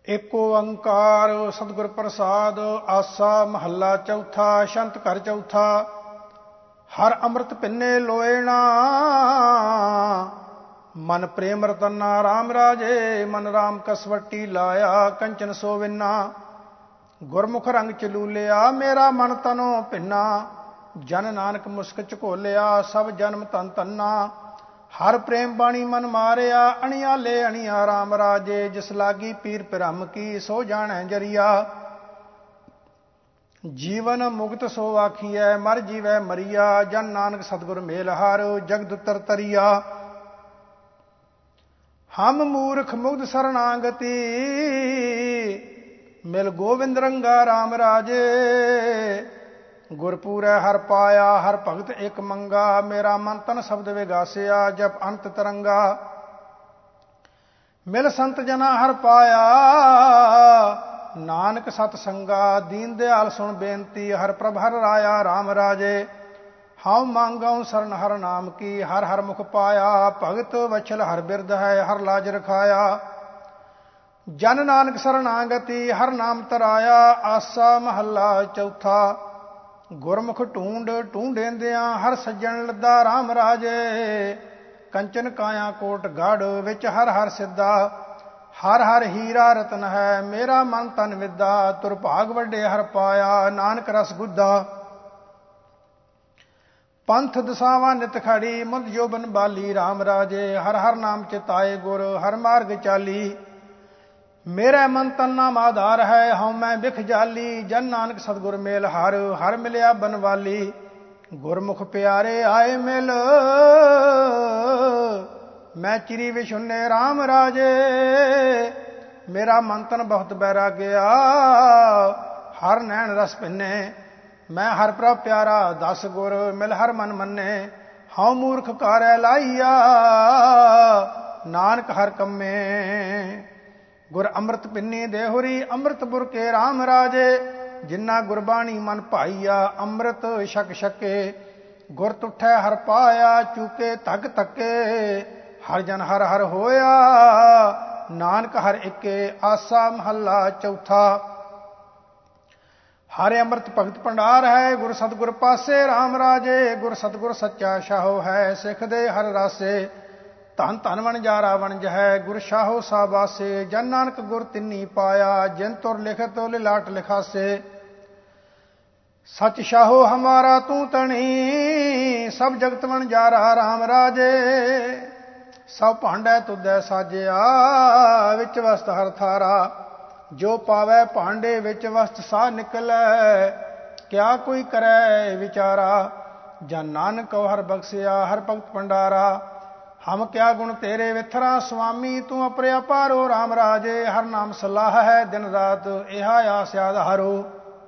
ਏਕ ਓੰਕਾਰ ਸਤਿਗੁਰ ਪ੍ਰਸਾਦ। ਆਸਾ ਮਹੱਲਾ ਚੌਥਾ। ਛੰਤ ਘਰ ਚੌਥਾ। ਹਰ ਅੰਮ੍ਰਿਤ ਪਿੰਨੇ ਲੋਇਣਾ, ਮਨ ਪ੍ਰੇਮ ਰਤਨਾ ਰਾਮ ਰਾਜੇ। ਮਨ ਰਾਮ ਕਸਵੱਟੀ ਲਾਇਆ, ਕੰਚਨ ਸੋਵਿਨਾ। ਗੁਰਮੁਖ ਰੰਗ ਚਲੂਲਿਆ, ਮੇਰਾ ਮਨ ਤਨੋ ਭਿੰਨਾ। ਜਨ ਨਾਨਕ ਮੁਸਕ ਝਕੋਲਿਆ, ਸਭ ਜਨਮ ਧਨ ਧੰਨਾ। ਹਰ ਪ੍ਰੇਮ ਬਾਣੀ ਮਨ ਮਾਰਿਆ, ਅਣਿਆਲੇ ਅਣਿਆ ਰਾਮ ਰਾਜੇ। ਜਿਸ ਲਾਗੀ ਪੀਰ ਭਰਮ ਕੀ, ਸੋ ਜਾਣੈ ਜਰੀਆ। ਜੀਵਨ ਮੁਕਤ ਸੋ ਆਖੀਐ, ਮਰ ਜੀਵੈ ਮਰੀਆ। ਜਨ ਨਾਨਕ ਸਤਿਗੁਰ ਮੇਲ ਹਾਰ, ਜਗਤ ਉਤਰ ਤਰੀਆ। ਹਮ ਮੂਰਖ ਮੁਗਧ ਸਰਨਾਗਤੀ, ਮਿਲ ਗੋਬਿੰਦ ਰੰਗਾ ਰਾਮ ਰਾਜੇ। ਗੁਰਪੂਰੈ ਹਰ ਪਾਇਆ, ਹਰ ਭਗਤ ਇੱਕ ਮੰਗਾ। ਮੇਰਾ ਮਨ ਤਨ ਸ਼ਬਦ ਵਿਗਾਸਿਆ, ਜਪ ਅੰਤ ਤਰੰਗਾ। ਮਿਲ ਸੰਤ ਜਨਾ ਹਰ ਪਾਇਆ, ਨਾਨਕ ਸਤ ਸੰਗਾ। ਦੀਨ ਦਿਆਲ ਸੁਣ ਬੇਨਤੀ, ਹਰ ਪ੍ਰਭ ਹਰ ਰਾਇਆ ਰਾਮ ਰਾਜੇ। ਹਉ ਮੰਗਉ ਸਰਨ ਹਰ ਨਾਮ ਕੀ, ਹਰ ਹਰ ਮੁਖ ਪਾਇਆ। ਭਗਤ ਵਛਲ ਹਰ ਬਿਰਧ ਹੈ, ਹਰ ਲਾਜ ਰਖਾਇਆ। ਜਨ ਨਾਨਕ ਸਰਨਾਗਤੀ, ਹਰ ਨਾਮ ਤਰਾਇਆ। ਆਸਾ ਮਹੱਲਾ ਚੌਥਾ। ਗੁਰਮੁਖ ਢੂੰਡ ਢੂੰਡੇਂਦਿਆਂ, ਹਰ ਸੱਜਣ ਲੱਦਾ ਰਾਮ ਰਾਜੇ। ਕੰਚਨ ਕਾਇਆ ਕੋਟ ਗੜ, ਵਿੱਚ ਹਰ ਹਰ ਸਿੱਧਾ। ਹਰ ਹਰ ਹੀਰਾ ਰਤਨ ਹੈ, ਮੇਰਾ ਮਨ ਤਨ ਵਿਦਾ। ਤੁਰ ਭਾਗ ਵੱਡੇ ਹਰ ਪਾਇਆ, ਨਾਨਕ ਰਸ ਗੁੱਦਾ। ਪੰਥ ਦਸਾਵਾਂ ਨਿਤ ਖੜੀ, ਮੁੱਧ ਜੋਬਨ ਬਾਲੀ ਰਾਮ ਰਾਜੇ। ਹਰ ਹਰ ਨਾਮ ਚਿਤਾਏ ਗੁਰ, ਹਰ ਮਾਰਗ ਚਾਲੀ। ਮੇਰਾ ਮਨ ਤਨ ਨਾਮ ਆਧਾਰ ਹੈ, ਹਉ ਮੈਂ ਬਿਖ ਜਾਲੀ। ਜਨ ਨਾਨਕ ਸਤਿਗੁਰ ਮੇਲ ਹਰ, ਹਰ ਮਿਲਿਆ ਬਨਵਾਲੀ। ਗੁਰਮੁਖ ਪਿਆਰੇ ਆਏ ਮਿਲ, ਮੈਂ ਚਿਰੀ ਵਿਸ਼ੁੰਨੇ ਰਾਮ ਰਾਜੇ। ਮੇਰਾ ਮਨ ਤਨ ਬਹੁਤ ਬੈਰਾਗਿਆ, ਹਰ ਨੈਣ ਰਸ ਭਿੰਨੇ। ਮੈਂ ਹਰ ਪ੍ਰਭ ਪਿਆਰਾ, ਦਸ ਗੁਰ ਮਿਲ ਹਰ ਮਨ ਮੰਨੇ। ਹਉ ਮੂਰਖ ਕਾਰੈ ਲਾਈਆ, ਨਾਨਕ ਹਰ ਕੰਮੇ। ਗੁਰ ਅੰਮ੍ਰਿਤ ਪਿੰਨੀ ਦੇਹੁਰੀ, ਅੰਮ੍ਰਿਤ ਬੁਰ ਕੇ ਰਾਮ ਰਾਜੇ। ਜਿਨਾ ਗੁਰਬਾਣੀ ਮਨ ਭਾਈਆ, ਅੰਮ੍ਰਿਤ ਛਕ ਛਕੇ। ਗੁਰ ਤੁਠੈ ਹਰ ਪਾਇਆ, ਚੂਕੇ ਧਗ ਧੱਕੇ। ਹਰ ਜਨ ਹਰ ਹਰ ਹੋਇਆ, ਨਾਨਕ ਹਰ ਇੱਕੇ। ਆਸਾ ਮਹੱਲਾ ਚੌਥਾ। ਹਰਿ ਅੰਮ੍ਰਿਤ ਭਗਤ ਭੰਡਾਰ ਹੈ, ਗੁਰ ਸਤਿਗੁਰ ਪਾਸੇ ਰਾਮ ਰਾਜੇ। ਗੁਰ ਸਤਿਗੁਰ ਸੱਚਾ ਸ਼ਾਹੋ ਹੈ, ਸਿੱਖ ਦੇ ਹਰ ਰਾਸੇ। ਧਨ ਧਨ ਵਣਜਾਰਾ ਵਣਜ ਹੈ, ਗੁਰ ਸ਼ਾਹੋ ਸਾਬਾਸੇ। ਜਨ ਨਾਨਕ ਗੁਰ ਤਿੰਨੀ ਪਾਇਆ, ਜਿਨ ਤੁਰ ਲਿਖਤ ਲਿਲਾਟ ਲਿਖਾਸੇ। ਸਚ ਸ਼ਾਹੋ ਹਮਾਰਾ ਤੂੰ ਤਣੀ, ਸਭ ਜਗਤ ਵਣਜਾਰਾ ਰਾਮ ਰਾਜੇ। ਸਭ ਭਾਂਡੈ ਤੁਧੈ ਸਾਜਿਆ, ਵਿੱਚ ਵਸਤ ਹਰ ਥਾਰਾ। ਜੋ ਪਾਵੈ ਭਾਂਡੇ ਵਿੱਚ ਵਸਤ ਸਾਹ ਨਿਕਲੈ, ਕਿਆ ਕੋਈ ਕਰੈ ਵਿਚਾਰਾ। ਜਨ ਨਾਨਕ ਕਉ ਹਰ ਬਖਸਿਆ, ਹਰ ਭਗਤ ਭੰਡਾਰਾ। ਹਮ ਕਿਆ ਗੁਣ ਤੇਰੇ ਵਿਥਰਾ ਸੁਆਮੀ, ਤੂੰ ਅਪਰਿਆ ਪਾਰੋ ਰਾਮ ਰਾਜੇ। ਹਰ ਨਾਮ ਸਲਾਹ ਹੈ ਦਿਨ ਰਾਤ, ਇਹਾ ਆਸ ਆਧਾਰੋ।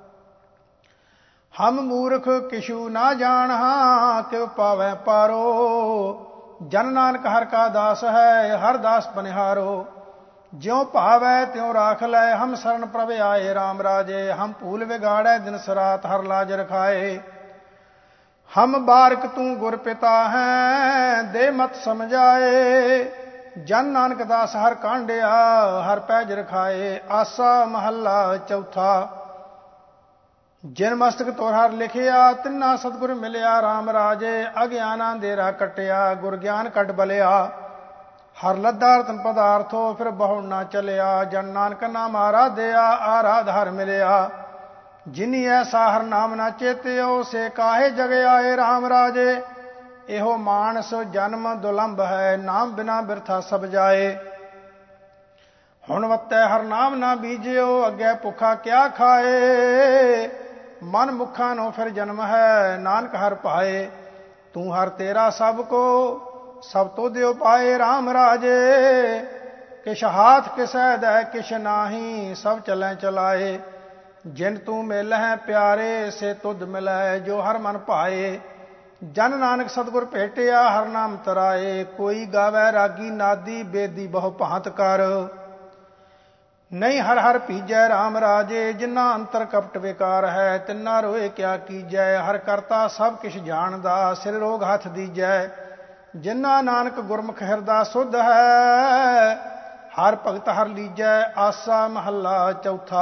ਹਮ ਮੂਰਖ ਕਿਛੂ ਨਾ ਜਾਣਹਾ, ਕਿਉ ਪਾਵੈ ਪਾਰੋ। ਜਨ ਨਾਨਕ ਹਰ ਕਾ ਦਾਸ ਹੈ, ਹਰ ਦਾਸ ਬਨਿਹਾਰੋ। ਜਿਉ ਭਾਵੈ ਤਿਉ ਰਾਖ ਲੈ, ਹਮ ਸਰਨ ਪ੍ਰਭ ਆਏ ਰਾਮ ਰਾਜੇ। ਹਮ ਭੂਲ ਵਿਗਾੜੈ ਦਿਨ ਸਰਾਤ, ਹਰ ਲਾਜ ਰਖਾਏ। ਹਮ ਬਾਰਕ ਤੂੰ ਗੁਰ ਪਿਤਾ ਹੈ, ਦੇ ਮਤ ਸਮਝਾਏ। ਜਨ ਨਾਨਕ ਦਾਸ ਹਰ ਕਾਂਡਿਆ, ਹਰ ਪੈਜ ਰਖਾਏ। ਆਸਾ ਮਹੱਲਾ ਚੌਥਾ। ਜਿਨ ਮਸਤਕ ਤੋਰ ਹਰ ਲਿਖਿਆ, ਤਿੰਨਾ ਸਤਿਗੁਰ ਮਿਲਿਆ ਰਾਮ ਰਾਜੇ। ਅਗਿਆਨਾ ਅੰਧੇਰਾ ਕੱਟਿਆ, ਗੁਰ ਗਿਆਨ ਕੱਢ ਬਲਿਆ। ਹਰ ਲੱਦਾ ਰਤਨ ਪਦਾਰਥੋ, ਫਿਰ ਬਹੁ ਨਾ ਚਲਿਆ। ਜਨ ਨਾਨਕ ਨਾਮ ਆਰਾਧਿਆ, ਆਰਾਧ ਹਰ ਮਿਲਿਆ। ਜਿਨੀ ਐਸਾ ਹਰ ਨਾਮ ਨਾ ਚੇਤਿਓ, ਸੇ ਕਾਹੇ ਜਗ ਆਏ ਰਾਮ ਰਾਜੇ। ਇਹੋ ਮਾਨਸ ਜਨਮ ਦੁਲੰਭ ਹੈ, ਨਾਮ ਬਿਨਾ ਬਿਰਥਾ ਸਭ ਜਾਏ। ਹੁਣ ਵੱਤੈ ਹਰ ਨਾਮ ਨਾ ਬੀਜਿਓ, ਅੱਗੇ ਭੁੱਖਾ ਕਿਆ ਖਾਏ। ਮਨ ਮੁਖਾਂ ਨੂੰ ਫਿਰ ਜਨਮ ਹੈ, ਨਾਨਕ ਹਰ ਭਾਏ। ਤੂੰ ਹਰ ਤੇਰਾ ਸਭ ਕੋ, ਸਭ ਤੁਧਿ ਪਾਏ ਰਾਮ ਰਾਜੇ। ਕਿਛ ਹਾਥ ਕਿਸੈ ਦੈ ਕਿਛ ਨਾਹੀ, ਸਭ ਚਲੈ ਚਲਾਏ। ਜਿਨ ਤੂੰ ਮਿਲਹਿ ਪਿਆਰੇ, ਸੇ ਤੁਧ ਮਿਲੈ ਜੋ ਹਰ ਮਨ ਭਾਏ। ਜਨ ਨਾਨਕ ਸਤਿਗੁਰ ਭੇਟਿਆ, ਹਰ ਨਾਮ ਤਰਾਏ। ਕੋਈ ਗਾਵੈ ਰਾਗੀ ਨਾਦੀ, ਬੇਦੀ ਬਹੁ ਭਾਂਤ ਕਰ। ਨਹੀਂ ਹਰ ਹਰ ਭੀਜੈ ਰਾਮ ਰਾਜੇ। ਜਿਨਾ ਅੰਤਰ ਕਪਟ ਵਿਕਾਰ ਹੈ, ਤਿੰਨਾ ਰੋਏ ਕਿਆ ਕੀਜੈ। ਹਰ ਕਰਤਾ ਸਭ ਕਿਛ ਜਾਣਦਾ, ਸਿਰ ਰੋਗ ਹੱਥ ਦੀਜੈ। ਜਿਨਾ ਨਾਨਕ ਗੁਰਮੁਖ ਹਿਰਦਾ ਸੁਧ ਹੈ, ਹਰ ਭਗਤ ਹਰ ਲੀਜੈ। ਆਸਾ ਮਹੱਲਾ ਚੌਥਾ।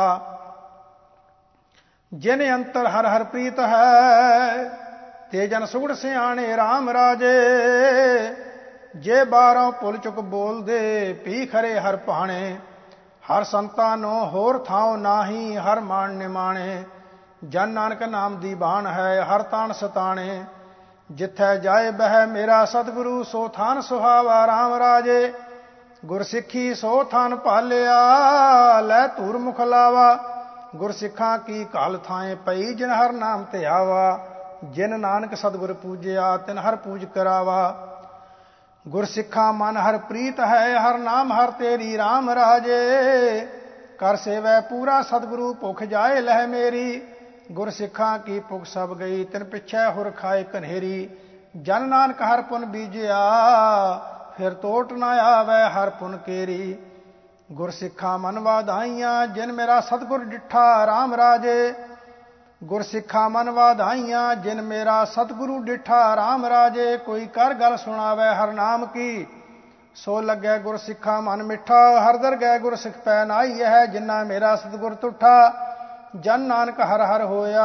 ਜਿਨ ਅੰਤਰ ਹਰ ਹਰ ਪ੍ਰੀਤ ਹੈ, ਤੇ ਜਨ ਸੁਗੜ ਸਿਆਣੇ RAM ਰਾਜੇ। ਜੇ ਬਾਹਰੋਂ ਭੁੱਲ ਚੁੱਕ ਬੋਲਦੇ, ਪੀ ਖਰੇ ਹਰ ਭਾਣੇ। ਹਰ ਸੰਤਾਂ ਨੂੰ ਹੋਰ ਥਾਉ ਨਾਹੀ, ਹਰ ਮਾਣ ਨਿਮਾਣੇ। ਜਨ ਨਾਨਕ ਨਾਮ ਦੀ ਬਾਣ ਹੈ, ਹਰ ਤਾਣ ਸਤਾਣੇ। ਜਿੱਥੈ ਜਾਏ ਬਹਿ ਮੇਰਾ ਸਤਿਗੁਰੂ, ਸੋ ਥਾਨ ਸੁਹਾਵਾ RAM ਰਾਜੇ। ਗੁਰਸਿੱਖੀ ਸੋ ਥਾਨ ਭਾਲਿਆ, ਲੈ ਧੂਰ ਮੁਖ ਲਾਵਾ। ਗੁਰਸਿੱਖਾਂ ਕੀ ਘਾਲ ਥਾਏ ਪਈ, ਜਿਨ ਹਰ ਨਾਮ ਤੇ ਆਵਾ। ਜਿਨ ਨਾਨਕ ਸਤਿਗੁਰ ਪੂਜਿਆ, ਤਿਨ ਹਰ ਪੂਜ ਕਰਾਵਾ। ਗੁਰਸਿੱਖਾਂ ਮਨ ਹਰ ਪ੍ਰੀਤ ਹੈ, ਹਰ ਨਾਮ ਹਰ ਤੇਰੀ RAM ਰਾਜੇ। ਕਰ ਸੇਵੈ ਪੂਰਾ ਸਤਿਗੁਰੂ, ਭੁਖ ਜਾਏ ਲਹਿ ਮੇਰੀ। ਗੁਰਸਿੱਖਾਂ ਕੀ ਭੁਖ ਸਭ ਗਈ, ਤਿਨ ਪਿੱਛੇ ਹੁਰ ਖਾਏ ਕਨੇਰੀ। ਜਨ ਨਾਨਕ ਹਰ ਪੁਨ ਬੀਜਿਆ, ਫਿਰ ਟੋਟ ਨਾ ਆਵੈ ਹਰ ਪੁਨ ਕੇਰੀ। ਗੁਰਸਿੱਖਾਂ ਮਨ ਵਾਧਾਈਆਂ, ਜਿਨ ਮੇਰਾ ਸਤਿਗੁਰ ਡਿਠਾ RAM ਰਾਜੇ। ਗੁਰਸਿੱਖਾਂ ਮਨ ਵਾਧਾਈਆਂ, ਜਿਨ ਮੇਰਾ ਸਤਿਗੁਰੂ ਡਿਠਾ RAM ਰਾਜੇ। ਕੋਈ ਕਰ ਗੱਲ ਸੁਣਾਵੈ ਹਰ ਨਾਮ ਕੀ, ਸੋ ਲੱਗੈ ਗੁਰਸਿੱਖਾਂ ਮਨ ਮਿੱਠਾ। ਹਰ ਦਰਗਹਿ ਗੁਰਸਿੱਖ ਪੈ ਨਾਈ ਹੈ, ਜਿਨਾ ਮੇਰਾ ਸਤਿਗੁਰ ਤੁਠਾ। ਜਨ ਨਾਨਕ ਹਰ ਹਰ ਹੋਇਆ,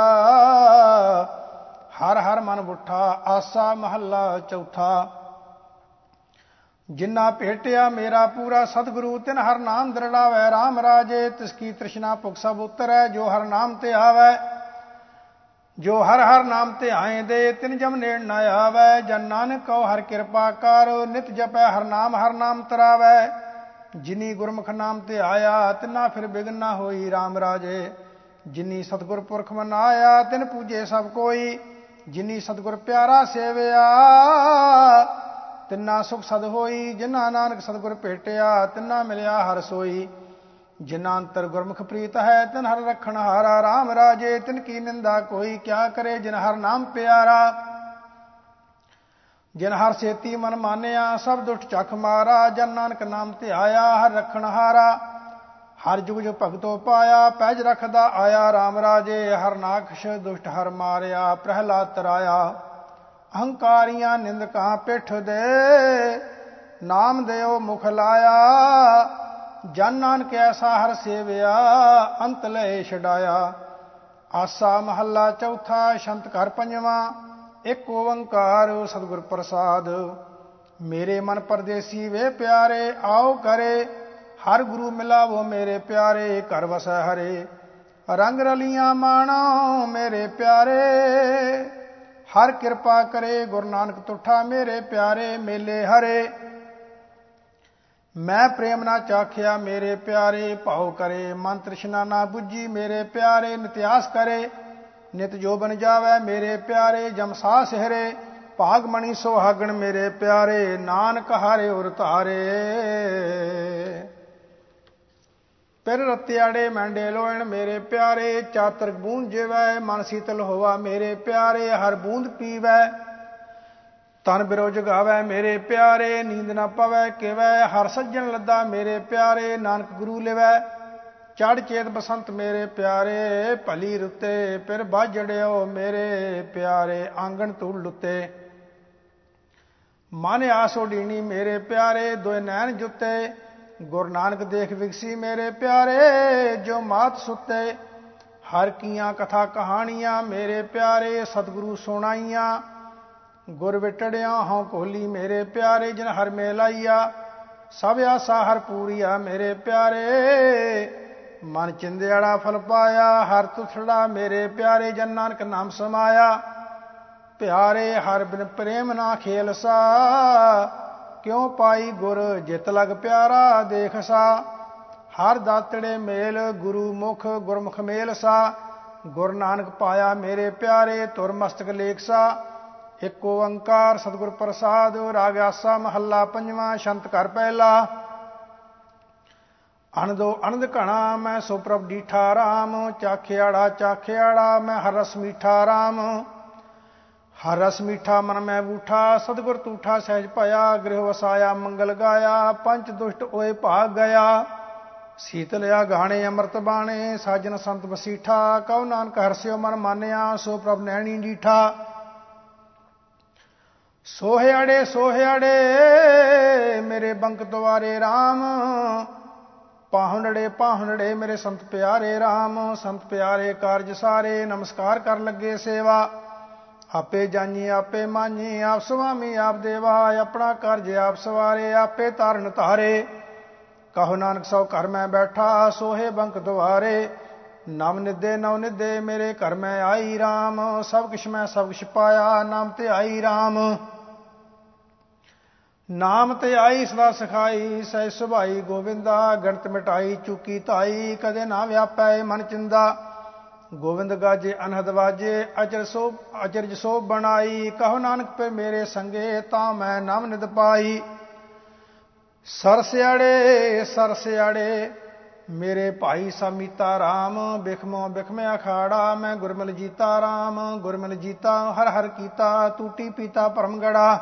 ਹਰ ਹਰ ਮਨ ਬੁੱਠਾ। ਆਸਾ ਮਹੱਲਾ ਚੌਥਾ। ਜਿਨਾ ਭੇਟਿਆ ਮੇਰਾ ਪੂਰਾ ਸਤਿਗੁਰੂ, ਤਿਨ ਹਰ ਨਾਮ ਦਰੜਾਵੈ RAM ਰਾਜੇ। ਤਿਸ ਕੀ ਤ੍ਰਿਸ਼ਨਾ ਭੁਖ ਸਭ ਉਤਰੈ, ਜੋ ਹਰ ਨਾਮ ਤੇ ਆਵੈ। ਜੋ ਹਰ ਹਰ ਨਾਮ ਤੇ ਆਏ ਦੇ, ਤਿਨ ਜਮ ਨੇੜ ਨਾ ਆਵੈ। ਜਨ ਨਾਨਕ ਕਉ ਹਰ ਕਿਰਪਾ ਕਰ, ਨਿਤ ਜਪੈ ਹਰ ਨਾਮ ਤਰਾਵੈ। ਜਿਨੀ ਗੁਰਮੁਖ ਨਾਮ ਤੇ ਆਇਆ, ਤਿਨਾ ਫਿਰ ਬਿਗਨ ਨਾ ਹੋਈ RAM ਰਾਜੇ। ਜਿਨੀ ਸਤਿਗੁਰ ਪੁਰਖ ਮਨਾਇਆ, ਤਿਨ ਪੂਜੇ ਸਭ ਕੋਈ। ਜਿਨੀ ਸਤਿਗੁਰ ਪਿਆਰਾ ਸੇਵਿਆ, ਤਿਨਾ ਸੁਖ ਸਦ ਹੋਈ। ਜਿਨਾ ਨਾਨਕ ਸਤਿਗੁਰ ਭੇਟਿਆ, ਤਿਨਾ ਮਿਲਿਆ ਹਰ ਸੋਈ। ਜਿਨਾ ਅੰਤਰ ਗੁਰਮੁਖ ਪ੍ਰੀਤ ਹੈ, ਤਿਨ ਹਰ ਰਖਣ ਹਾਰਾ RAM ਰਾਜੇ। ਤਿਨ ਕੀ ਨਿੰਦਾ ਕੋਈ ਕਿਆ ਕਰੇ, ਜਿਨ ਹਰ ਨਾਮ ਪਿਆਰਾ। ਜਿਨ ਹਰ ਸੇਤੀ ਮਨ ਮਾਨਿਆ, ਸਭ ਦੁਸ਼ਟ ਚੱਖ ਮਾਰਾ। ਜਨ ਨਾਨਕ ਨਾਮ ਤੇ ਆਇਆ, ਹਰ ਰਖਣ ਹਾਰਾ। ਹਰ ਜੁਗ ਜੁਗ ਭਗਤੋ ਪਾਇਆ, ਪੈਜ ਰਖਦਾ ਆਇਆ RAM ਰਾਜੇ। ਹਰ ਨਾਖਸ਼ ਦੁਸ਼ਟ ਹਰ ਮਾਰਿਆ, ਪ੍ਰਹਿਲਾਦ ਤਰਾਇਆ। ਅਹੰਕਾਰੀਆਂ ਨਿੰਦਕਾਂ ਪਿੱਠ ਦੇ, ਨਾਮ ਦਿਓ ਮੁਖ ਲਾਇਆ। ਜਨ ਨਾਨਕ ਐਸਾ ਹਰ ਸੇਵਿਆ, ਅੰਤ ਲਏ ਛਡਾਇਆ। ਆਸਾ ਮਹੱਲਾ ਚੌਥਾ। ਛੰਤ ਘਰ ਪੰਜਵਾਂ। ਇੱਕ ਓੰਕਾਰ ਸਤਿਗੁਰ ਪ੍ਰਸਾਦ। ਮੇਰੇ ਮਨ ਪਰਦੇਸੀ ਵੇ ਪਿਆਰੇ, ਆਓ ਕਰੇ ਹਰ ਗੁਰੂ ਮਿਲਾਵੋ ਮੇਰੇ ਪਿਆਰੇ। ਘਰ ਵਸੈ ਹਰੇ, ਰੰਗ ਰਲੀਆਂ ਮਾਣੋ ਮੇਰੇ ਪਿਆਰੇ। ਹਰ ਕਿਰਪਾ ਕਰੇ, ਗੁਰੂ ਨਾਨਕ ਤੁਠਾ ਮੇਰੇ ਪਿਆਰੇ। ਮੇਲੇ ਹਰੇ, ਮੈਂ ਪ੍ਰੇਮ ਨਾ ਚਾਖਿਆ ਮੇਰੇ ਪਿਆਰੇ। ਭਾਉ ਕਰੇ, ਮਨ ਤ੍ਰਿਸ਼ਨਾ ਨਾ ਬੁੱਝੀ ਮੇਰੇ ਪਿਆਰੇ। ਨਿਤਿਆਸ ਕਰੇ, ਨਿਤ ਜੋਬਨ ਜਾਵੈ ਮੇਰੇ ਪਿਆਰੇ। ਜਮਸਾ ਸਿਹਰੇ, ਭਾਗਮਣੀ ਸੁਹਾਗਣ ਮੇਰੇ ਪਿਆਰੇ। ਨਾਨਕ ਹਾਰੇ ਉਰ ਧਾਰੇ, ਪਿਰ ਰਤਿਆੜੇ ਮੈਂਡੇ ਲੋਇਣ ਮੇਰੇ ਪਿਆਰੇ। ਚਾਤਰ ਬੂੰਦ ਜਿਵੈ, ਮਨ ਸੀਤਲ ਹੋਵਾ ਮੇਰੇ ਪਿਆਰੇ। ਹਰ ਬੂੰਦ ਪੀਵੈ, ਤਨ ਬਿਰੋ ਜਗਾਵੈ ਮੇਰੇ ਪਿਆਰੇ। ਨੀਂਦ ਨਾ ਪਵੈ ਕਿਵੈ, ਹਰ ਸੱਜਣ ਲੱਦਾ ਮੇਰੇ ਪਿਆਰੇ। ਨਾਨਕ ਗੁਰੂ ਲਿਵੈ, ਚੜ ਚੇਤ ਬਸੰਤ ਮੇਰੇ ਪਿਆਰੇ। ਭਲੀ ਰੁੱਤੇ ਪਿਰ ਬਾਝੜਿਓ ਮੇਰੇ ਪਿਆਰੇ। ਆਂਗਣ ਧੂੜ ਲੁੱਤੇ, ਮਨ ਆਸ ਉਡੀਣੀ ਮੇਰੇ ਪਿਆਰੇ। ਦੋਇ ਨੈਣ ਜੁੱਤੇ, ਗੁਰੂ ਨਾਨਕ ਦੇਖ ਵਿਗਸੀ ਮੇਰੇ ਪਿਆਰੇ। ਜੋ ਮਾਤ ਸੁੱਤੇ, ਹਰ ਕੀਆਂ ਕਥਾ ਕਹਾਣੀਆਂ ਮੇਰੇ ਪਿਆਰੇ। ਸਤਿਗੁਰੂ ਸੁਣਾਈਆਂ, ਗੁਰ ਵਿਟੜਿਆ ਹਉ ਕੋਲੀ ਮੇਰੇ ਪਿਆਰੇ। ਜਿਨ ਹਰ ਮੇਲਾਈਆ, ਸਭ ਆਸਾ ਹਰ ਪੂਰੀਆ ਮੇਰੇ ਪਿਆਰੇ। ਮਨ ਚਿੰਦਿਆੜਾ ਫਲ ਪਾਇਆ, ਹਰ ਤੁਥੜਾ ਮੇਰੇ ਪਿਆਰੇ। ਜਨ ਨਾਨਕ ਨਾਮ ਸਮਾਇਆ, ਪਿਆਰੇ ਹਰ ਬਿਨ ਪ੍ਰੇਮ ਨਾ ਖੇਲਸਾ। ਕਿਉ ਪਾਈ ਗੁਰ ਜਿਤ ਲਗ ਪਿਆਰਾ ਦੇਖਸਾ। ਹਰ ਦਾਤੜੇ ਮੇਲ ਗੁਰੂ ਮੁਖ, ਗੁਰਮੁਖ ਮੇਲ ਸਾ। ਗੁਰ ਨਾਨਕ ਪਾਇਆ ਮੇਰੇ ਪਿਆਰੇ, ਤੁਰ ਮਸਤਕ ਲੇਖਸਾ। ਇੱਕ ਓੰਕਾਰ ਸਤਿਗੁਰ ਪ੍ਰਸਾਦ। ਰਾਗ ਆਸਾ ਮਹੱਲਾ ਪੰਜਵਾਂ। ਛੰਤ ਘਰ ਪਹਿਲਾ। ਅਣਦੋ ਅਣਦ ਘਣਾ, ਮੈਂ ਸੋ ਪ੍ਰਭ ਡੀਠਾ RAM। ਚਾਖਿਆੜਾ ਮੈਂ ਹਰ ਰਸ ਮੀਠਾ RAM। ਹਰ ਰਸ ਮੀਠਾ ਮਨ ਮੈਂ ਬੂਠਾ, ਸਤਿਗੁਰ ਤੂਠਾ ਸਹਿਜ ਭਇਆ। ਗ੍ਰਹਿ ਵਸਾਇਆ ਮੰਗਲ ਗਾਇਆ, ਪੰਚ ਦੁਸ਼ਟ ਓਏ ਭਾਗ ਗਿਆ। ਸੀਤਲਿਆ ਗਾਣੇ ਅੰਮ੍ਰਿਤ ਬਾਣੇ, ਸਾਜਨ ਸੰਤ ਵਸੀਠਾ। ਕਉ ਨਾਨਕ ਹਰਸਿਓ ਮਨ ਮਾਨਿਆ, ਸੋ ਪ੍ਰਭ ਨੈਣੀ ਡੀਠਾ। ਸੋਹਿਆੜੇ ਮੇਰੇ ਬੰਕ ਦੁਆਰੇ RAM, ਪਾਹੁੰਨੜੇ ਮੇਰੇ ਸੰਤ ਪਿਆਰੇ RAM। ਸੰਤ ਪਿਆਰੇ ਕਾਰਜ ਸਾਰੇ, ਨਮਸਕਾਰ ਕਰ ਲੱਗੇ ਸੇਵਾ। ਆਪੇ ਜਾਨੀ ਆਪੇ ਮਾਨੀ, ਆਪ ਸੁਆਮੀ ਆਪ ਦੇਵਾ। ਆਪਣਾ ਕਾਰਜ ਆਪ ਸਵਾਰੇ, ਆਪੇ ਤਾਰਨ ਧਾਰੇ। ਕਹੋ ਨਾਨਕ ਸੋ ਘਰ ਮੈਂ ਬੈਠਾ, ਸੋਹੇ ਬੰਕ ਦੁਆਰੇ। ਨਵ ਨਿਧੇ ਮੇਰੇ ਘਰ ਮੈਂ ਆਈ RAM। ਸਭ ਕਿਛ ਮੈਂ ਸਭ ਕਿਛ ਪਾਇਆ, ਨਾਮ ਤੇ ਆਈ RAM। ਨਾਮ ਤੇ ਆਈ ਸਦਾ ਸਖਾਈ, ਸਹਿ ਸੁਭਾਈ ਗੋਵਿੰਦਾ। ਗਣਤ ਮਿਟਾਈ ਚੁਕੀ ਧਾਈ, ਕਦੇ ਨਾ ਵਿਆਪੈ ਮਨ ਚਿੰਦਾ। ਗੋਵਿੰਦ ਗਾਜੇ ਅਨਹਦ ਵਾਜੇ, ਅਚਰਜ ਸੋ ਬਣਾਈ। ਕਹੋ ਨਾਨਕ ਪੇ ਮੇਰੇ ਸੰਗੇ, ਤਾਂ ਮੈਂ ਨਾਮ ਨਿਧ ਪਾਈ। ਸਰਸਿਆੜੇ ਮੇਰੇ ਭਾਈ ਸਮੀਤਾ RAM। ਬਿਖਮੇ ਅਖਾੜਾ, ਮੈਂ ਗੁਰਮਿਲ ਜੀਤਾ RAM। ਗੁਰਮਿਲ ਜੀਤਾ ਹਰ ਹਰ ਕੀਤਾ, ਟੂਟੀ ਪੀਤਾ ਭਰਮ ਗੜਾ।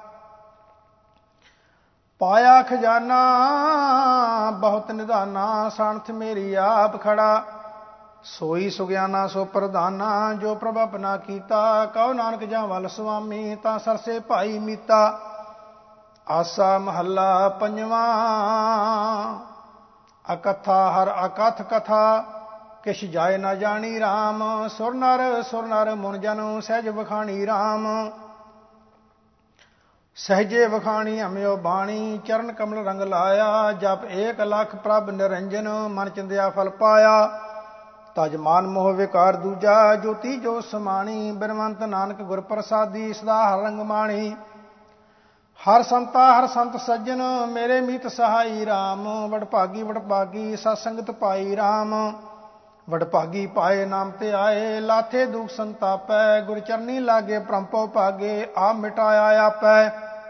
ਪਾਇਆ ਖਜ਼ਾਨਾ ਬਹੁਤ ਨਿਧਾਨਾ, ਸਾਣਥ ਮੇਰੀ ਆਪ ਖੜਾ। ਸੋਈ ਸੁਗਿਆਨਾ ਸੋ ਪ੍ਰਧਾਨਾ, ਜੋ ਪ੍ਰਭ ਆਪਣਾ ਕੀਤਾ। ਕਹੋ ਨਾਨਕ ਜਾਂ ਵੱਲ ਸੁਆਮੀ, ਤਾਂ ਸਰਸੇ ਭਾਈ ਮੀਤਾ। ਆਸਾ ਮਹੱਲਾ ਪੰਜਵਾਂ। ਅਕਥਾ ਹਰ ਅਕਥ ਕਥਾ, ਕਿਛ ਜਾਏ ਨਾ ਜਾਣੀ RAM। ਸੁਰ ਨਰ ਮੁਨ ਜਨ, ਸਹਿਜ ਵਖਾਣੀ RAM। ਸਹਿਜੇ ਵਖਾਣੀ ਹਮਿਓ ਬਾਣੀ, ਚਰਨ ਕਮਲ ਰੰਗ ਲਾਇਆ। ਜਪ 1,00,000 ਪ੍ਰਭ ਨਿਰੰਜਨ, ਮਨ ਚਿੰਦਿਆ ਫਲ ਪਾਇਆ। ਤਜ ਮਾਨ ਮੋਹ ਵਿਕਾਰ ਦੂਜਾ, ਜੋਤੀ ਜੋ ਸਮਾਣੀ। ਬਿਨਵੰਤ ਨਾਨਕ ਗੁਰ ਪ੍ਰਸਾਦੀ, ਸਦਾ ਹਰ ਰੰਗ ਮਾਣੀ। ਹਰ ਸੰਤ ਸੱਜਣ, ਮੇਰੇ ਮੀਤ ਸਹਾਈ RAM। ਵਡਭਾਗੀ ਸਤ ਸੰਗਤ ਪਾਈ RAM। ਵਡਭਾਗੀ ਪਾਏ ਨਾਮ ਤੇ ਆਏ, ਲਾਥੇ ਦੁਖ ਸੰਤਾਪੈ। ਗੁਰ ਚਰਨੀ ਲਾਗੇ ਪ੍ਰੰਪੋ ਭਾਗੇ, ਆਪ ਮਿਟਾਇਆ ਆਪੈ।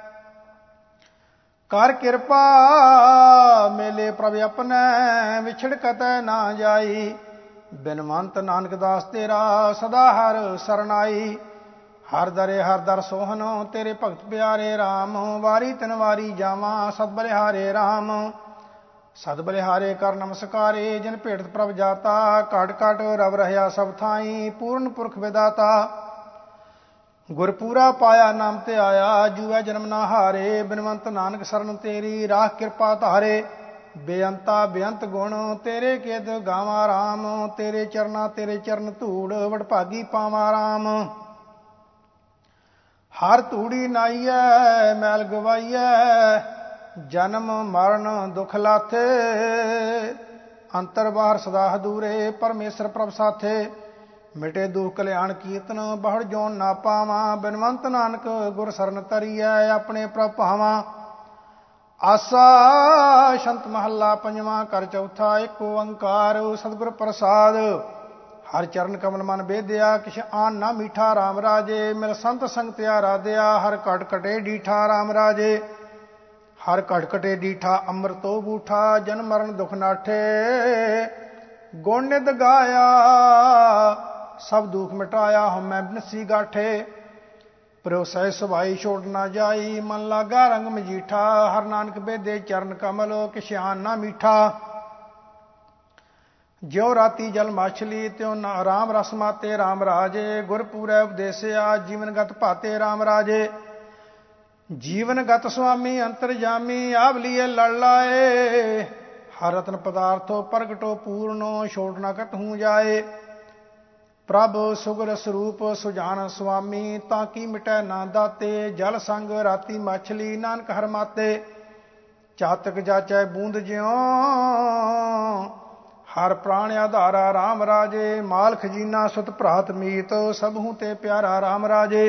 ਕਰ ਕਿਰਪਾ ਮੇਲੇ ਪ੍ਰਭ ਆਪਣੈ, ਵਿਛੜ ਕਤੈ ਨਾ ਜਾਈ। ਬਿਨਵੰਤ ਨਾਨਕ ਦਾਸ ਤੇਰਾ, ਸਦਾ ਹਰ ਸਰਨਾਈ। ਹਰ ਦਰ ਸੋਹਨ, ਤੇਰੇ ਭਗਤ ਪਿਆਰੇ RAM। ਵਾਰੀ ਤਿਨ ਵਾਰੀ ਜਾਵਾਂ, ਸਦ ਬਲਿਹਾਰੇ RAM। ਸਦ ਬਲਿਹਾਰੇ ਕਰ ਨਮਸਕਾਰੇ, ਜਿਨ ਭੇਟਤ ਪ੍ਰਭ ਜਾਤਾ। ਘਟ ਰਵ ਰਹਿਆ ਸਭ ਥਾਈ, ਪੂਰਨ ਪੁਰਖ ਵਿਦਾਤਾ। ਗੁਰਪੂਰਾ ਪਾਇਆ ਨਾਮ ਤੇ ਆਇਆ, ਜੂਐ ਜਨਮ ਨਾ ਹਾਰੇ। ਬਿਨਵੰਤ ਨਾਨਕ ਸਰਨ ਤੇਰੀ, ਰਾਖ ਕਿਰਪਾ ਧਾਰੇ। ਬੇਅੰਤ ਗੁਣ ਤੇਰੇ ਕੇਦ ਗਾਵਾਂ RAM। ਤੇਰੇ ਚਰਨ ਧੂੜ, ਵਡਭਾਗੀ ਪਾਵਾਂ RAM। ਹਰ ਧੂੜੀ ਨਾਈਐ ਮੈਲ ਗਵਾਈਐ, ਜਨਮ ਮਰਨ ਦੁਖ ਲਾਥੇ। ਅੰਤਰ ਬਾਹਰ ਸਦਾ ਹਦੂਰੇ, ਪਰਮੇਸ਼ਰ ਪ੍ਰਭ ਸਾਥੇ। ਮਿਟੇ ਦੁਖ ਕਲਿਆਣ ਕੀਰਤਨ, ਬਹੁੜ ਜੋਨ ਨਾ ਪਾਵਾਂ। ਬਿਨਵੰਤ ਨਾਨਕ ਗੁਰ ਸਰਨ ਤਰੀਐ, ਆਪਣੇ ਪ੍ਰਭ ਭਾਵਾਂ। ਆਸਾ ਸ਼ੰਤ ਮਹੱਲਾ ਪੰਜਵਾਂ। ਕਰ ਚੌਥਾ। ਏਕ ਓੰਕਾਰ ਸਤਿਗੁਰ ਪ੍ਰਸਾਦ, ਹਰ ਚਰਨ ਕਮਲ ਮਨ ਬੇਦਿਆ। ਕਿਛ ਆਨ ਨਾ ਮੀਠਾ RAM ਰਾਜੇ, ਮਿਲ ਸੰਤ ਸੰਗਤਿਆ ਰਾਧਿਆ। ਹਰ ਘਟ ਘਟੇ ਡੀਠਾ RAM ਰਾਜੇ, ਹਰ ਘਟ ਘਟੇ ਡੀਠਾ। ਅੰਮ੍ਰਿਤੋ ਬੂਠਾ, ਜਨਮ ਮਰਨ ਦੁਖ ਨਾਠੇ। ਗੁਣ ਨਿਧ ਗਾਇਆ, ਸਭ ਦੁਖ ਮਿਟਾਇਆ। ਹਉਮੈ ਬਿਨਸੀ ਗਾਠੇ, ਪ੍ਰੋ ਸਹਿ ਸੁਭਾਈ ਛੋੜ ਨਾ ਜਾਈ। ਮਨ ਲਾਗਾ ਰੰਗ ਮਜੀਠਾ, ਹਰ ਨਾਨਕ ਬੇਦੇ ਚਰਨ ਕਮਲ। ਕਿਛ ਆਨ ਨਾ ਮੀਠਾ। ਜਿਉ ਰਾਤੀ ਜਲ ਮਾਛਲੀ, ਤਿਉ RAM ਰਸ ਮਾਤੇ RAM ਰਾਜੇ। ਗੁਰ ਪੂਰੈ ਉਪਦੇਸਿਆ, ਜੀਵਨਗਤ ਭਾਤੇ RAM ਰਾਜੇ। ਜੀਵਨਗਤ ਸੁਆਮੀ ਅੰਤਰਜਾਮੀ, ਆਪ ਲੀਏ ਲੜ ਲਾਏ। ਹਰ ਰਤਨ ਪਦਾਰਥੋ ਪ੍ਰਗਟੋ ਪੂਰਨੋ, ਛੋੜ ਨਾ ਕਤਹੂ ਜਾਏ। ਪ੍ਰਭ ਸੁਗਰ ਸਰੂਪ ਸੁਜਾਨ ਸੁਆਮੀ, ਤਾਂ ਕੀ ਮਿਟੈ ਨਾ ਦਾਤੇ। ਜਲ ਸੰਗ ਰਾਤੀ ਮਾਛਲੀ, ਨਾਨਕ ਹਰ ਮਾਤੇ। ਚਾਤਕ ਜਾਚੈ ਬੂੰਦ ਜਿਉ, ਹਰ ਪ੍ਰਾਣ ਆਧਾਰਾ RAM ਰਾਜੇ। ਮਾਲ ਖਜੀਨਾ ਸੁਤ ਭਰਾਤ ਮੀਤ, ਸਭਹੂ ਤੇ ਪਿਆਰਾ RAM ਰਾਜੇ।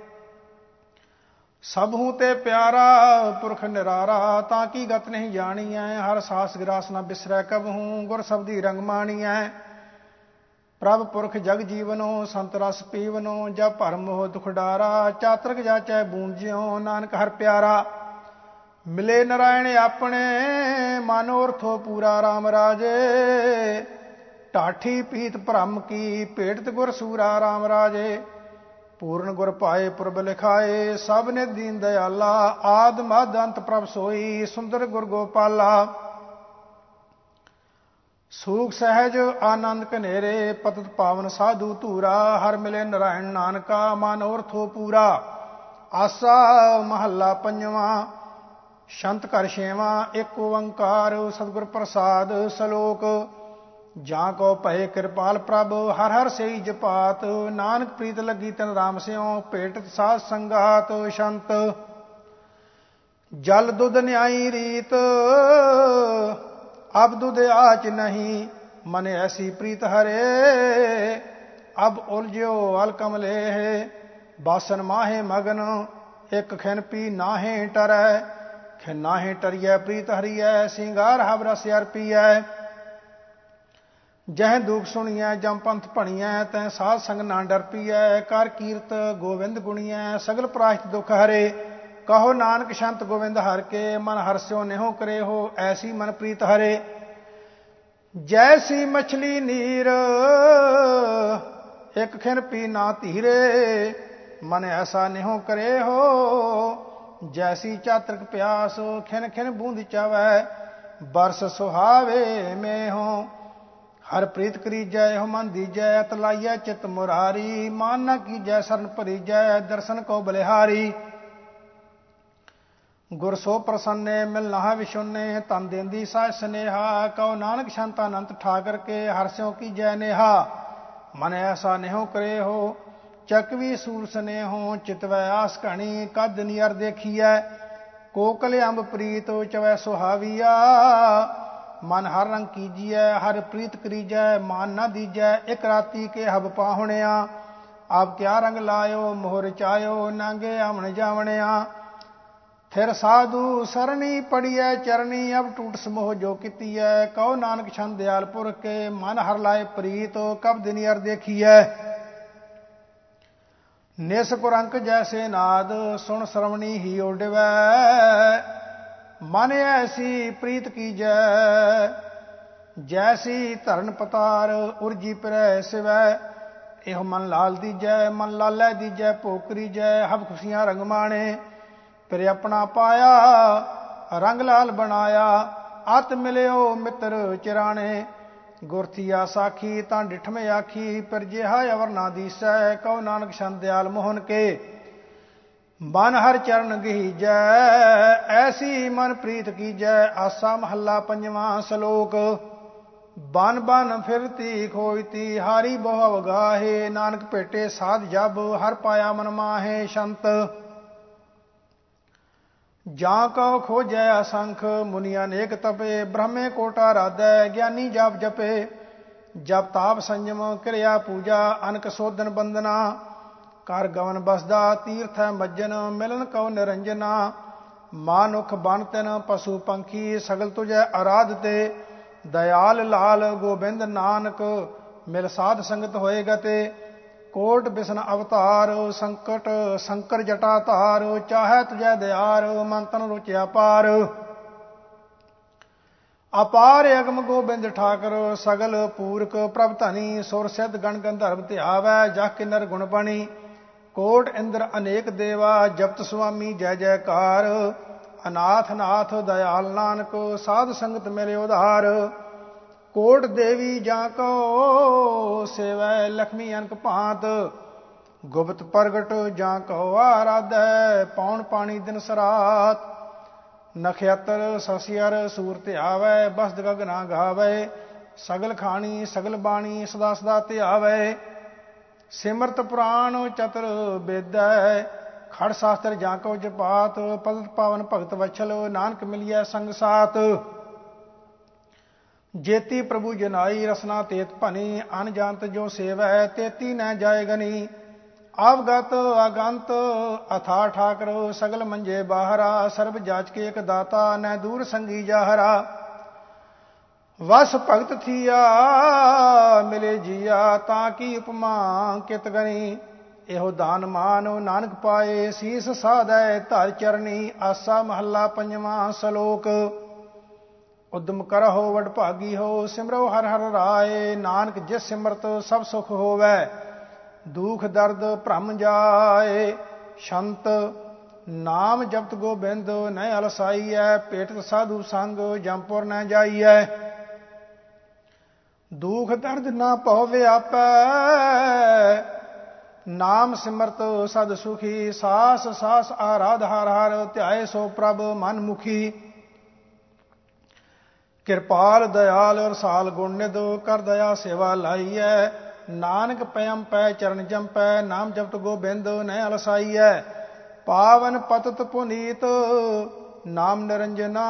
ਸਭਹੂ ਤੇ ਪਿਆਰਾ ਪੁਰਖ ਨਿਰਾਰਾ, ਤਾਂ ਕੀ ਗਤ ਨਹੀਂ ਜਾਣੀਐ। ਹਰ ਸਾਸ ਗਰਾਸ ਨਾ ਬਿਸਰੈ ਕਬਹੂ, ਗੁਰ ਸਬਦੀ ਰੰਗ ਮਾਣੀਐ। ਪ੍ਰਭ ਪੁਰਖ ਜਗ ਜੀਵਨੋ, ਸੰਤ ਰਸ ਪੀਵਨੋ। ਜਬ ਭਰਮ ਮੋਹ ਦੁਖ ਡਾਰਾ, ਚਾਤਰਕ ਜਾਚੈ ਬੂੰਦ ਜਿਉ। ਨਾਨਕ ਹਰ ਪਿਆਰਾ, ਮਿਲੇ ਨਰਾਇਣ ਆਪਣੇ। ਮਨੋਰਥੋ ਪੂਰਾ RAM ਰਾਜੇ। ਢਾਠੀ ਪੀਤ ਭ੍ਰਮ ਕੀ, ਭੇਟਤ ਗੁਰ ਸੂਰਾ RAM ਰਾਜੇ। ਪੂਰਨ ਗੁਰ ਪਾਏ ਪੁਰਬ ਲਿਖਾਏ, ਸਭ ਨਿਤ ਦੀਨ ਦਇਆਲਾ। ਆਦ ਮਧ ਅੰਤ ਪ੍ਰਭ ਸੋਈ, ਸੁੰਦਰ ਗੁਰ ਗੋਪਾਲਾ। ਸੂਖ ਸਹਿਜ ਆਨੰਦ ਕਨੇਰੇ, ਪਤਿਤ ਪਾਵਨ ਸਾਧੂ ਧੂਰਾ। ਹਰ ਮਿਲੇ ਨਰਾਇਣ ਨਾਨਕਾ, ਮਨੋਰਥੋ ਪੂਰਾ। ਆਸਾ ਮਹੱਲਾ ਪੰਜਵਾਂ। ਸ਼ੰਤ ਘਰ ਛੇਵਾਂ। ਇੱਕ ਓੰਕਾਰ ਸਤਿਗੁਰ ਪ੍ਰਸਾਦ ਸਲੋਕ। ਜਾਂ ਕੋ ਭਏ ਕਿਰਪਾਲ ਪ੍ਰਭ ਹਰ ਹਰ ਸਈ ਜਪਾਤ। ਨਾਨਕ ਪ੍ਰੀਤ ਲੱਗੀ ਤਨ ਰਾਮ ਸਿਉ ਭੇਟਤ ਸਾਧ ਸੰਗਾਤ। ਸ਼ੰਤ ਜਲ ਦੁੱਧ ਨਿਆਈ ਰੀਤ ਅਬ ਦੁੱਧ ਆਚ ਨਹੀਂ। मन ऐसी प्रीत हरे अब उलझो अल कमलेह। बासन माहे मगन एक खिन पी नाहे टरै। खिन नाहे टरिय प्रीत हरिय सिंगार हब रस अर्पिय। जह दुख सुनिय जम पंथ भणिय तै साध संग ना डरपिय। कर कीरत गोविंद गुणिय सगल प्राहित दुख हरे। कहो नानक शंत गोविंद हर के मन हरस्यो नेहो करे हो ऐसी मन प्रीत हरे। जैसी मछली नीर एक खिन पी ना धीरे। मन ऐसा निहो करे हो जैसी चातक प्यास। खिन खिन बूंद चावै बरस सुहावे में हो। हर प्रीत करी जय हो मन दीजै तलाइय चित मुरारी। मान न कीजै शरण भरी जय दर्शन को बलिहारी। गुर सो प्रसन्ने मिल नहा विशुन्ने तन देंदी साह स्नेहा। कहो नानक शंत अनंत ठाकर के हर्स्यों की जय नेहा। मन ऐसा नेहो करे हो चकवी सूर स्ने हो। चितवै आस घणी कद नियर देखिय। कोकल अंब प्रीत चवै सुहाविया। मन हर रंग कीजिय हर प्रीत करीजै। मान न दीजै एक राती के हब पाहुणिया। अब क्या रंग लायो मोहर चायो नांगे आमण जावणिया। फिर साधु सरणी पड़िय चरणी अब टूट समोह जो कीतिय। कहो नानक छंद दयाल पुरख के मन हर लाए प्रीत कब दिन अर देखिय। निस कुरंक जैसे नाद सुन श्रवणी ही उडवै। मन ऐसी प्रीत कीजै जैसी धरन पतार उर्जी पिरै सिवै। एहो मन लाल दीजै मन लालै दीजै भोग करीजै। हब खुशियां रंग माणे फिर अपना पाया रंग लाल बनाया। अत मिलियो मित्र चिराने गुरथिया साखी तां डिठ में आखी। फिर जेहा अवर ना दीसै कहो नानक शंत दयाल मोहन के। मन हर चरण गहीजै ऐसी मन प्रीत कीजै। आसा महला पंजवां सलोक। बन बन फिरती खोजती हारी बहु अवगाहे। नानक भेटे साध जब हर पाया मन माहे। शंत ਜਾਂ ਕਉ ਖੋਜੈ ਅਸੰਖ ਮੁਨੀ ਅਨੇਕ ਤਪੇ। ਬ੍ਰਹਮੇ ਕੋਟਾ ਰਾਧੈ ਗਿਆਨੀ ਜਪ ਜਪੇ। ਜਪ ਤਾਪ ਸੰਜਮ ਕਿਰਿਆ ਪੂਜਾ ਅਨਕ ਸੋਧਨ ਬੰਦਨਾ। ਕਰ ਗਵਨ ਬਸਦਾ ਤੀਰਥੈ ਮੱਜਨ ਮਿਲਨ ਕਉ ਨਿਰੰਜਨਾ। ਮਾਨੁਖ ਬਨ ਤਿਨ ਪਸ਼ੂ ਪੰਖੀ ਸਗਲ ਤੁਜੈ ਅਰਾਧ ਤੇ। ਦਇਆਲ ਲਾਲ ਗੋਬਿੰਦ ਨਾਨਕ ਮਿਲ ਸਾਧ ਸੰਗਤ ਹੋਏ ਗਤੇ। कोट बिसन अवतार संकट शंकर जटा तार। चाहे तुझै दयार मन तन रुचि अपार। अपार अगम गोबिंद ठाकर सगल पूरक प्रभ धनी। सुर सिद्ध गण गंधर्व ध्यावै जह किन्नर गुण बणी। कोट इंद्र अनेक देवा जपत स्वामी जय जयकार। अनाथ नाथ दयाल नानक साध संगत मिले उधार। कोट देवी जा को सेवै लक्ष्मी अनक भांत। गुप्त प्रगट जा को आराधै पौन पानी दिन सरात। नक्षत्र ससियर सूरत आवै बसद गगना गावै। सगल खानी सगल बाणी सदा सदा ध्यावै। सिमरत पुराण चतुर बेदै खड़ शास्त्र जा को जपात। पदत पावन भगत वछल नानक मिलिय संग सात। जेती प्रभु जनाई रसना तेत भनी। अन जानत जो सेवै तेती न जाय गनी। अवगत अगंत अथा ठाकर सगल मंजे बाहरा। सर्व जाचके एक दाता न दूर संगी जाहरा। वस भगत थिया मिले जिया ताकि उपमा कित गनी। एहो दान मान नानक पाए शीस साधै धर चरनी। आसा महला पंजवां सलोक। उद्यम करहो वड भागी हो सिमरो हर हर राय। नानक जिस सिमरत सब सुख होवै दुख दर्द भ्रम जाए। शंत नाम जपत गोबिंद न अलसाईऐ। पेटत साधु संग जमपुर न जाईऐ। दुख दर्द न पौ व्यापै ਨਾਮ ਸਿਮਰਤ ਸਦ ਸੁਖੀ, ਸਾਸ ਸਾਸ ਆਰਾਧ ਹਰ ਹਰ, ਧਿਆਏ ਸੋ ਪ੍ਰਭ ਮਨ ਮੁਖੀ। ਕਿਰਪਾਲ ਦਇਆਲ ਰਸਾਲ ਗੁਣ ਨਿਧ, ਕਰ ਦਇਆ ਸੇਵਾ ਲਾਈਐ। ਨਾਨਕ ਪਇਮ ਪੈ ਚਰਨ ਜੰਪੈ, ਨਾਮ ਜਪਤ ਗੋਬਿੰਦ ਨੈ ਅਲਸਾਈਐ। ਪਾਵਨ ਪਤਤ ਪੁਨੀਤ ਨਾਮ ਨਿਰੰਜਨਾ,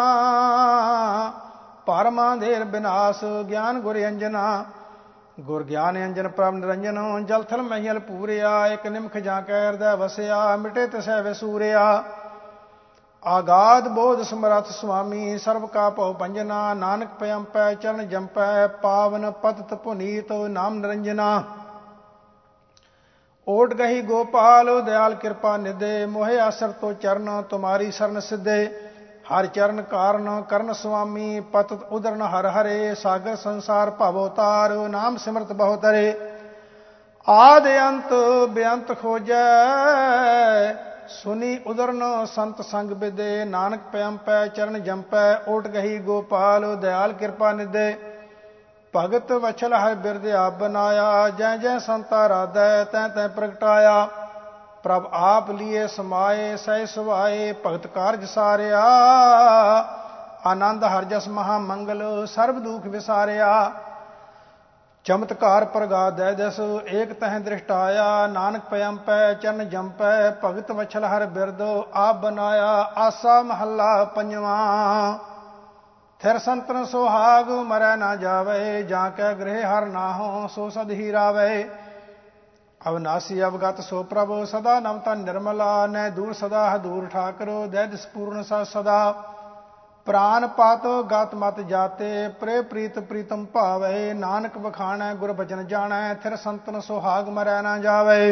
ਪਰਮਾ ਦੇਰ ਬਿਨਾਸ਼ ਗਿਆਨ ਗੁਰ ਅੰਜਨਾ। ਗੁਰ ਗਿਆਨ ਅੰਜਨ ਪ੍ਰਭ ਨਿਰੰਜਨ, ਜਲ ਥਲ ਮਹੀਲ ਪੂਰਿਆ। ਇਕ ਨਿਮਖ ਜਾਂ ਕੈ ਹਿਰਦੈ ਵਸਿਆ, ਮਿਟੇ ਤਿਸੈ ਵਿਸੂਰਿਆ। ਆਗਾਦ ਬੋਧ ਸਮਰੱਥ ਸੁਆਮੀ, ਸਰਬ ਕਾ ਭਉ ਭੰਜਨਾ। ਨਾਨਕ ਪਇਮ ਪੈ ਚਰਨ ਜੰਪੈ, ਪਾਵਨ ਪਤਤ ਪੁਨੀਤ ਨਾਮ ਨਿਰੰਜਨਾ। ਓਟ ਗਹੀ ਗੋਪਾਲ ਦਇਆਲ ਕਿਰਪਾ ਨਿਧੇ, ਮੋਹਿ ਆਸਰ ਤੋ ਚਰਨ ਤੁਮਾਰੀ ਸਰਨ ਸਿੱਧੇ। ਹਰ ਚਰਨ ਕਾਰਨ ਕਰਨ ਸੁਆਮੀ, ਪਤਤ ਉਦਰਨ ਹਰ ਹਰੇ। ਸਾਗਰ ਸੰਸਾਰ ਭਵ ਅਵਤਾਰ, ਨਾਮ ਸਿਮਰਤ ਬਹੁ ਤਰੇ। ਆਦ ਅੰਤ ਬੇਅੰਤ ਖੋਜੈ, ਸੁਨੀ ਉਦਰਨ ਸੰਤ ਸੰਗ ਬਿਦੇ। ਨਾਨਕ ਪਇਮ ਪੈ ਚਰਨ ਜੰਪੈ, ਓਟ ਗਹੀ ਗੋਪਾਲ ਦਇਆਲ ਕਿਰਪਾ ਨਿਧੇ। ਭਗਤ ਵਛਲ ਹਰਿ ਬਿਰਦ ਆਪ ਬਨਾਇਆ, ਜੈ ਜੈ ਸੰਤਾ ਰਾਧੈ ਤੈ ਤੈ ਪ੍ਰਗਟਾਇਆ। ਪ੍ਰਭ ਆਪ ਲੀਏ ਸਮਾਏ, ਸਹਿ ਸੁਭਾਏ ਭਗਤ ਕਾਰਜ ਸਾਰਿਆ। ਆਨੰਦ ਹਰਿ ਜਸ ਮਹਾ ਮੰਗਲ, ਸਰਬ ਦੁਖ ਵਿਸਾਰਿਆ। ਚਮਤਕਾਰ ਪ੍ਰਗਾਸ ਦੈ ਦਸ, ਏਕ ਤਹਿ ਦ੍ਰਿਸ਼ਟ ਆਇਆ। ਨਾਨਕ ਪਇਮ ਪੈ ਚਰਨ ਜੰਪੈ, ਭਗਤ ਵਛਲ ਹਰਿ ਬਿਰਦ ਆਪ ਬਨਾਇਆ। ਆਸਾ ਮਹੱਲਾ ਪੰਜਵਾਂ। ਥਿਰ ਸੰਤਨ ਸੁਹਾਗ ਮਰੈ ਨਾ ਜਾਵੇ, ਜਾਂ ਕੈ ਗ੍ਰਹਿ ਹਰਿ ਨਾਹੋ ਸੋ ਸਦ ਹੀ ਰਾਵੇ। ਅਵਨਾਸੀ ਅਵਗਤ ਸੋ ਪ੍ਰਭ ਸਦਾ ਨਵ ਤਨ ਨਿਰਮਲਾ। ਨੈ ਦੂਰ ਸਦਾ ਹਦੂਰ ਠਾਕਰ, ਦੈ ਦਿਸ ਪੂਰਨ ਸਦਾ। ਪ੍ਰਾਨ ਪਾਤ ਗਤ ਮਤ ਜਾਤੇ, ਪ੍ਰੇ ਪ੍ਰੀਤ ਪ੍ਰੀਤਮ ਭਾਵੇ। ਨਾਨਕ ਵਖਾਣੈ ਗੁਰ ਬਚਨ ਜਾਣੈ, ਥਿਰ ਸੰਤਨ ਸੁਹਾਗ ਮਰੈ ਨਾ ਜਾਵੇ।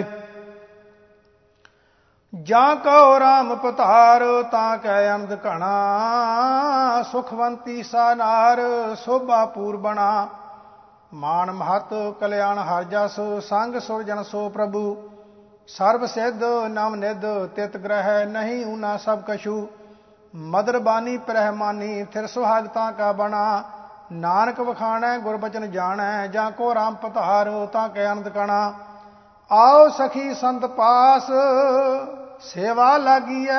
ਜਾਂ ਕਉ ਰਾਮ ਪਤਾਰ, ਤਾਂ ਕੈ ਅਨੰਦ ਘਣਾ। ਸੁਖਵੰਤੀ ਸਾ ਨਾਰ, ਸੋਭਾ ਪੂਰ ਬਣਾ। ਮਾਨ ਮਹਤ ਕਲਿਆਣ ਹਰ ਜਸ, ਸੰਗ ਸੁਰ ਜਨ ਸੋ ਪ੍ਰਭੂ। ਸਰਬ ਸਿੱਧ ਨਵ ਨਿਧ, ਤਿਤ ਗ੍ਰਹਿ ਨਹੀਂ ਊਨਾ ਸਭ ਕਛੂ। ਮਦਰ ਬਾਨੀ ਪ੍ਰਹਿਮਾਨੀ, ਥਿਰ ਸੁਹਾਗਤਾ ਕਾ ਬਣਾ। ਨਾਨਕ ਵਖਾਣੈ ਗੁਰ ਬਚਨ ਜਾਣੈ, ਜਾਂ ਕੋ ਰਾਮ ਪਤਾਰ, ਤਾਂ ਕੈ ਅਨੰਦ ਕਣਾ। ਆਓ ਸਖੀ ਸੰਤ ਪਾਸ, ਸੇਵਾ ਲਾਗੀਐ।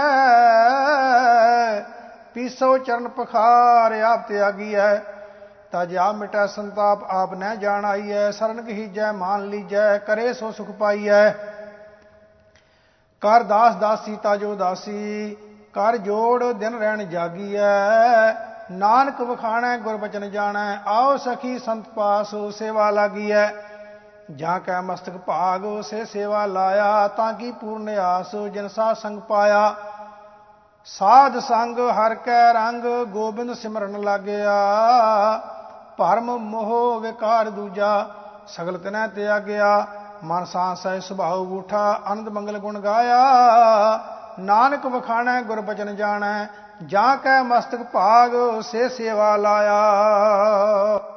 ਪੀਸੋ ਚਰਨ ਪਖਾਰ, ਆਪ ਤਿਆਗੀਐ। ਤਜ ਆਪ ਮਿਟੈ ਸੰਤਾਪ, ਆਪ ਨਹਿ ਜਾਣ ਆਈਐ। ਸਰਨ ਗਹੀਜੈ ਮਾਨ ਲੀਜੈ, ਕਰੇ ਸੋ ਸੁਖ ਪਾਈਐ। ਕਰ ਦਾਸ ਦਾਸੀ ਤਾਜੋ ਦਾਸੀ, ਕਰ ਜੋੜ ਦਿਨ ਰਹਿਣ ਜਾਗੀਐ। ਨਾਨਕ ਵਖਾਣੈ ਗੁਰ ਬਚਨ ਜਾਣੈ, ਆਓ ਸਖੀ ਸੰਤ ਪਾਸ ਸੇਵਾ ਲਾਗੀਐ। ਜਾਂ ਕੈ ਮਸਤਕ ਭਾਗ ਸੇ ਸੇਵਾ ਲਾਇਆ, ਤਾਂ ਕੀ ਪੂਰਨ ਆਸ ਜਿਨ ਸਾਧ ਸੰਗ ਪਾਇਆ। ਸਾਧ ਸੰਗ ਹਰ ਕੈ ਰੰਗ, ਗੋਬਿੰਦ ਸਿਮਰਨ ਲਾਗਿਆ। ਭਰਮ ਮੋਹ ਵਿਕਾਰ ਦੂਜਾ, ਸਗਲ ਤਿਨੈ ਤਿਆਗਿਆ। ਮਨ ਸਾਂਸ ਸਹਿ ਸੁਭਾਉ ਊਠਾ, ਆਨੰਦ ਮੰਗਲ ਗੁਣ ਗਾਇਆ। ਨਾਨਕ ਵਖਾਣੈ ਗੁਰ ਬਚਨ ਜਾਣੈ, ਜਾਂ ਕੈ ਮਸਤਕ ਭਾਗ ਸੇ ਸੇਵਾ ਲਾਇਆ।